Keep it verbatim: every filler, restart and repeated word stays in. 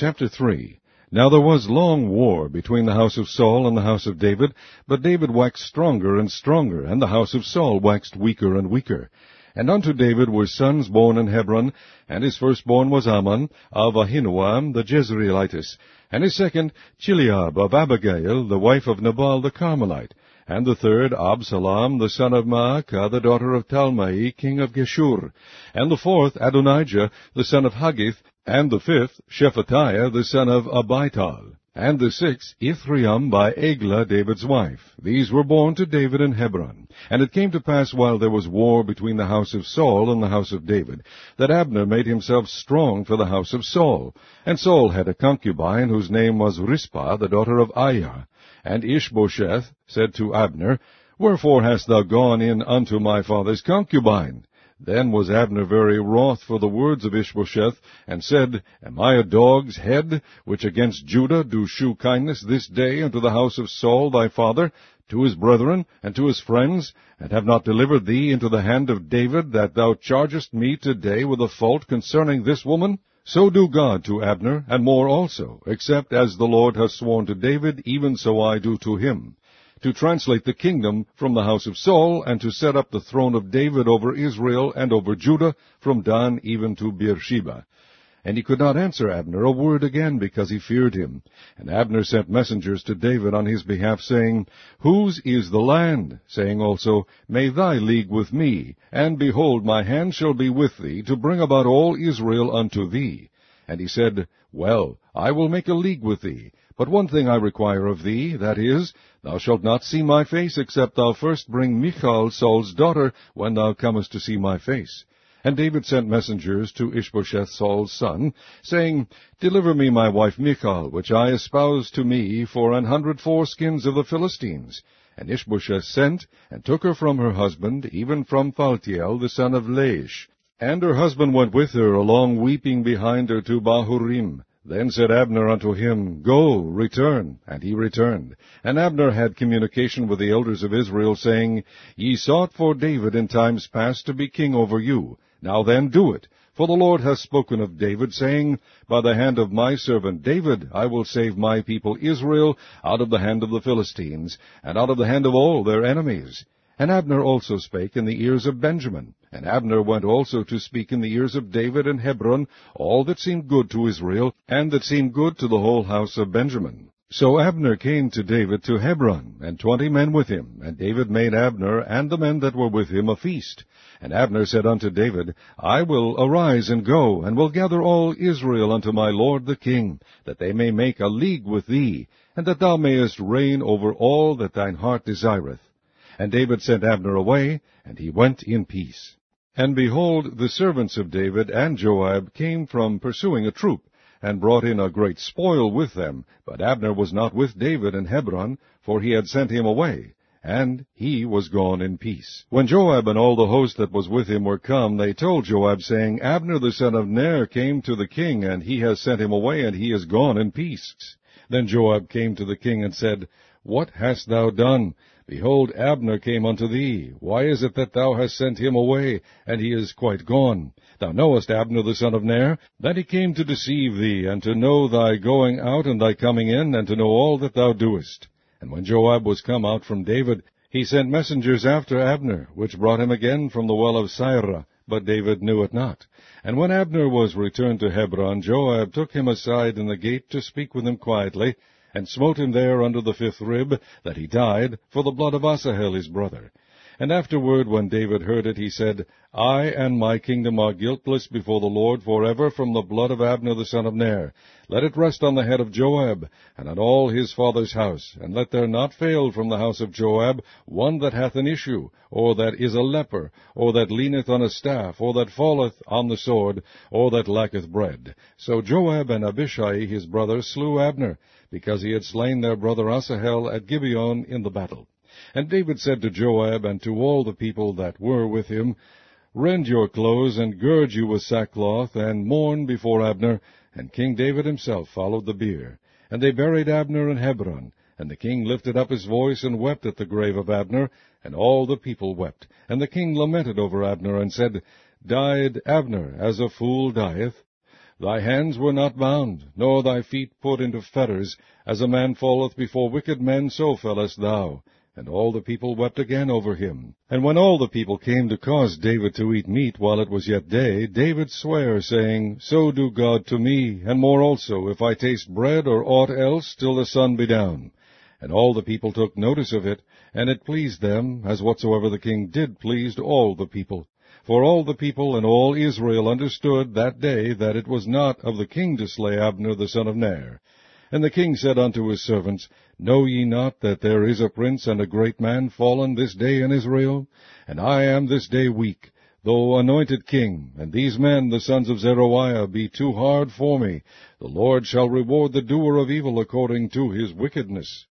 Chapter three. Now there was long war between the house of Saul and the house of David, but David waxed stronger and stronger, and the house of Saul waxed weaker and weaker. And unto David were sons born in Hebron, and his firstborn was Amnon, of Ahinoam the Jezreelitess, and his second Chileab of Abigail, the wife of Nabal the Carmelite, and the third Absalom the son of Maacah, the daughter of Talmai, king of Geshur, and the fourth Adonijah the son of Haggith, and the fifth Shephatiah the son of Abital, and the sixth Ithream by Eglah David's wife. These were born to David in Hebron. And it came to pass, while there was war between the house of Saul and the house of David, that Abner made himself strong for the house of Saul. And Saul had a concubine, whose name was Rizpah, the daughter of Aiah. And Ishbosheth said to Abner, Wherefore hast thou gone in unto my father's concubine? Then was Abner very wroth for the words of Ishbosheth, and said, Am I a dog's head, which against Judah do shew kindness this day unto the house of Saul thy father, to his brethren, and to his friends, and have not delivered thee into the hand of David, that thou chargest me today with a fault concerning this woman? So do God to Abner, and more also, except as the Lord hath sworn to David, even so I do to him, to translate the kingdom from the house of Saul, and to set up the throne of David over Israel and over Judah, from Dan even to Beersheba. And he could not answer Abner a word again, because he feared him. And Abner sent messengers to David on his behalf, saying, Whose is the land? Saying also, May thy league with me, and behold, my hand shall be with thee, to bring about all Israel unto thee. And he said, Well, I will make a league with thee. But one thing I require of thee, that is, thou shalt not see my face, except thou first bring Michal, Saul's daughter, when thou comest to see my face. And David sent messengers to Ishbosheth Saul's son, saying, Deliver me my wife Michal, which I espoused to me for an hundred foreskins of the Philistines. And Ishbosheth sent, and took her from her husband, even from Phaltiel the son of Laish. And her husband went with her along, weeping behind her to Bahurim. Then said Abner unto him, Go, return. And he returned. And Abner had communication with the elders of Israel, saying, Ye sought for David in times past to be king over you. Now then do it. For the Lord hath spoken of David, saying, By the hand of my servant David I will save my people Israel out of the hand of the Philistines, and out of the hand of all their enemies. And Abner also spake in the ears of Benjamin. And Abner went also to speak in the ears of David in Hebron all that seemed good to Israel, and that seemed good to the whole house of Benjamin. So Abner came to David to Hebron, and twenty men with him. And David made Abner and the men that were with him a feast. And Abner said unto David, I will arise and go, and will gather all Israel unto my lord the king, that they may make a league with thee, and that thou mayest reign over all that thine heart desireth. And David sent Abner away, and he went in peace. And behold, the servants of David and Joab came from pursuing a troop, and brought in a great spoil with them. But Abner was not with David in Hebron, for he had sent him away, and he was gone in peace. When Joab and all the host that was with him were come, they told Joab, saying, Abner the son of Ner came to the king, and he has sent him away, and he is gone in peace. Then Joab came to the king and said, What hast thou done? Behold, Abner came unto thee. Why is it that thou hast sent him away, and he is quite gone? Thou knowest Abner the son of Ner, that he came to deceive thee, and to know thy going out and thy coming in, and to know all that thou doest. And when Joab was come out from David, he sent messengers after Abner, which brought him again from the well of Sirah, but David knew it not. And when Abner was returned to Hebron, Joab took him aside in the gate to speak with him quietly, and smote him there under the fifth rib, that he died, for the blood of Asahel his brother. And afterward, when David heard it, he said, I and my kingdom are guiltless before the Lord forever from the blood of Abner the son of Ner. Let it rest on the head of Joab, and on all his father's house, and let there not fail from the house of Joab one that hath an issue, or that is a leper, or that leaneth on a staff, or that falleth on the sword, or that lacketh bread. So Joab and Abishai his brother slew Abner, because he had slain their brother Asahel at Gibeon in the battle. And David said to Joab and to all the people that were with him, Rend your clothes, and gird you with sackcloth, and mourn before Abner. And King David himself followed the bier. And they buried Abner in Hebron. And the king lifted up his voice, and wept at the grave of Abner, and all the people wept. And the king lamented over Abner, and said, Died Abner as a fool dieth? Thy hands were not bound, nor thy feet put into fetters. As a man falleth before wicked men, so fellest thou. And all the people wept again over him. And when all the people came to cause David to eat meat while it was yet day, David sware, saying, So do God to me, and more also, if I taste bread or aught else, till the sun be down. And all the people took notice of it, and it pleased them, as whatsoever the king did pleased all the people. For all the people and all Israel understood that day that it was not of the king to slay Abner the son of Ner. And the king said unto his servants, Know ye not that there is a prince and a great man fallen this day in Israel? And I am this day weak, though anointed king, and these men, the sons of Zeruiah, be too hard for me. The Lord shall reward the doer of evil according to his wickedness.